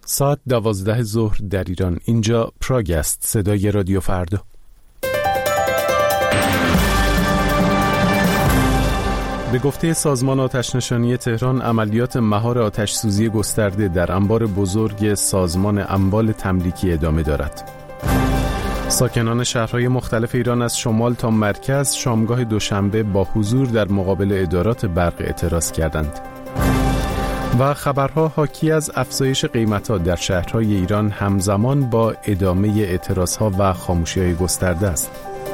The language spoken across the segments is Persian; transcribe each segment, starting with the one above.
ساعت 12 ظهر در ایران. اینجا پراگ است، صدای رادیو فردا. به گفته سازمان آتش‌نشانی تهران، عملیات مهار آتش‌سوزی گسترده در انبار بزرگ سازمان اموال تملیکی ادامه دارد. ساکنان شهرهای مختلف ایران از شمال تا مرکز شامگاه دوشنبه با حضور در مقابل ادارات برق اعتراض کردند. و خبرها حاکی از افزایش قیمت‌ها در شهرهای ایران همزمان با ادامه اعتراضها و خاموشی‌های گسترده است.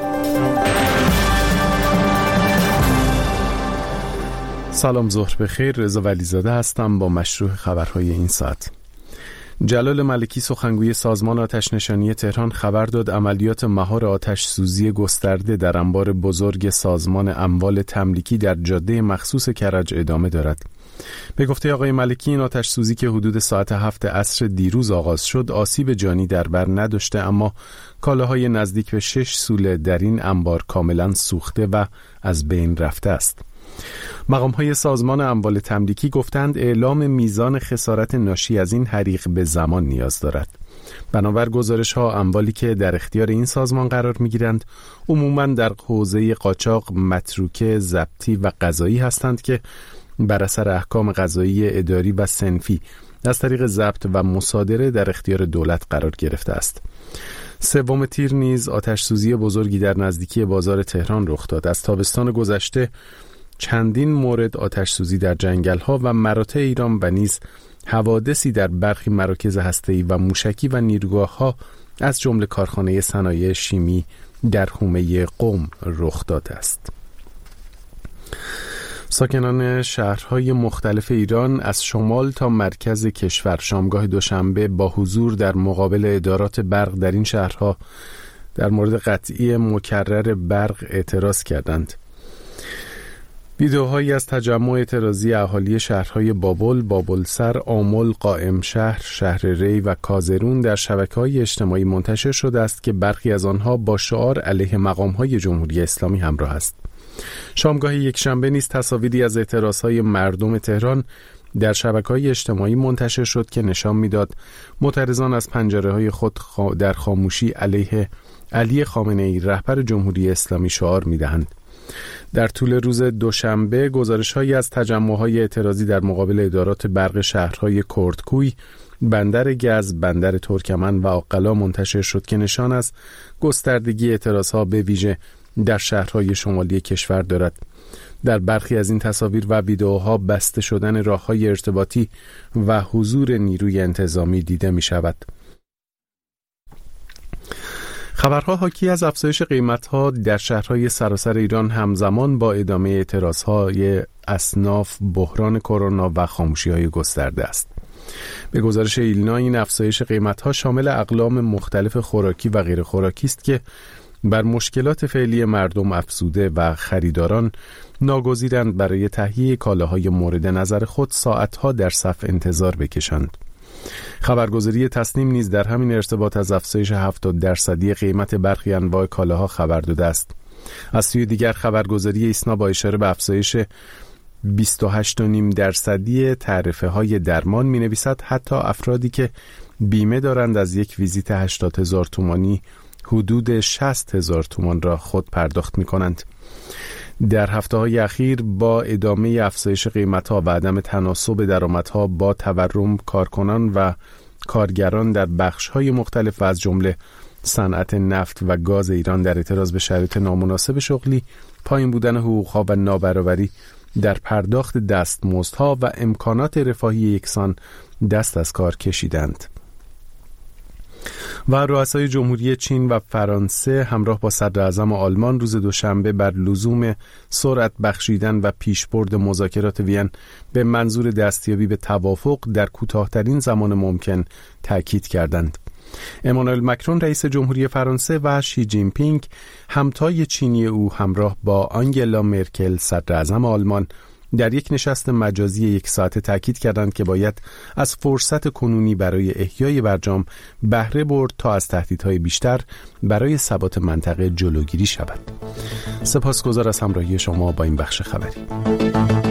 سلام، ظهر بخیر. رضا ولیزاده هستم با مشروع خبرهای این ساعت. جلال ملکی، سخنگوی سازمان آتش‌نشانی تهران، خبر داد عملیات مهار آتش‌سوزی گسترده در انبار بزرگ سازمان اموال تملیکی در جاده مخصوص کرج ادامه دارد. به گفته آقای ملکی، این آتش‌سوزی که حدود ساعت 7 عصر دیروز آغاز شد آسیب جانی در بر نداشته، اما کالاهای نزدیک به 6 سوله در این انبار کاملا سوخته و از بین رفته است. مقام‌های سازمان اموال تملیکی گفتند اعلام میزان خسارت ناشی از این حریق به زمان نیاز دارد. بنابر گزارش‌ها، اموالی که در اختیار این سازمان قرار می‌گیرند عموماً در حوزه قاچاق، متروکه، ضبطی و قضایی هستند که بر اثر احکام قضایی اداری و صنفی از طریق ضبط و مصادره در اختیار دولت قرار گرفته است. 3 تیر نیز آتش‌سوزی بزرگی در نزدیکی بازار تهران رخ داد. از تابستان گذشته چندین مورد آتش‌سوزی در جنگل‌ها و مراتع ایران و نیز حوادثی در برخی مراکز هسته‌ای و موشکی و نیروگاه‌ها از جمله کارخانه صنایع شیمی در حومه قم رخ داده است. ساکنان شهرهای مختلف ایران از شمال تا مرکز کشور شامگاه دوشنبه با حضور در مقابل ادارات برق در این شهرها در مورد قطعی مکرر برق اعتراض کردند. ویدئوهایی از تجمع اعتراضی اهالی شهرهای بابل، بابلسر، آمل، قائم شهر، شهر ری و کازرون در شبکه‌های اجتماعی منتشر شده است که برخی از آنها با شعار علیه مقام‌های جمهوری اسلامی همراه است. شامگاه یکشنبه نیز تصاویری از اعتراضهای مردم تهران در شبکه‌های اجتماعی منتشر شد که نشان می‌داد معترضان از پنجره‌های خود در خاموشی علیه علی خامنه‌ای رهبر جمهوری اسلامی شعار می‌دهند. در طول روز دوشنبه گزارش‌هایی از تجمع‌های اعتراضی در مقابل ادارات برق شهرهای کردکوی، بندر گز، بندر ترکمن و عقلا منتشر شد که نشان از گستردگی اعتراضها به ویژه در شهرهای شمالی کشور دارد. در برخی از این تصاویر و ویدئوها بسته شدن راه‌های ارتباطی و حضور نیروی انتظامی دیده می‌شود. خبرها حاکی از افزایش قیمت‌ها در شهرهای سراسر ایران همزمان با ادامه اعتراضهای اصناف، بحران کرونا و خاموشی‌های گسترده است. به گزارش ایلنا، این افزایش قیمت‌ها شامل اقلام مختلف خوراکی و غیر خوراکی است که بر مشکلات فعلی مردم افزوده و خریداران ناگزیرند برای تهیه کالاهای مورد نظر خود ساعت‌ها در صف انتظار بکشند. خبرگزاری تصنیم نیز در همین ارتباط از افزایش 70% قیمت برخی انواع کالاها خبر داده است. از سوی دیگر خبرگزاری ایسنا با اشاره به افزایش 28.5% تعرفه‌های درمان می‌نویسد حتی افرادی که بیمه دارند از یک ویزیت 80,000 تومانی حدود 60,000 تومان را خود پرداخت می‌کنند. در هفته‌های اخیر با ادامه افزایش قیمت‌ها و عدم تناسب درآمدها با تورم، کارکنان و کارگران در بخش‌های مختلف و از جمله صنعت نفت و گاز ایران در اعتراض به شرایط نامناسب شغلی، پایین بودن حقوق‌ها و نابرابری در پرداخت دستمزدها و امکانات رفاهی یکسان دست از کار کشیدند. و رؤسای جمهوری چین و فرانسه همراه با صدراعظم آلمان روز دوشنبه بر لزوم سرعت بخشیدن و پیشبرد مذاکرات وین به منظور دستیابی به توافق در کوتاه‌ترین زمان ممکن تاکید کردند. امانوئل مکرون رئیس جمهوری فرانسه و شی جین پینگ همتای چینی او همراه با آنگلا مرکل صدراعظم آلمان در یک نشست مجازی 1 ساعته تاکید کردند که باید از فرصت کنونی برای احیای برجام بهره برد تا از تهدیدهای بیشتر برای ثبات منطقه جلوگیری شود. سپاسگزار از همراهی شما با این بخش خبری.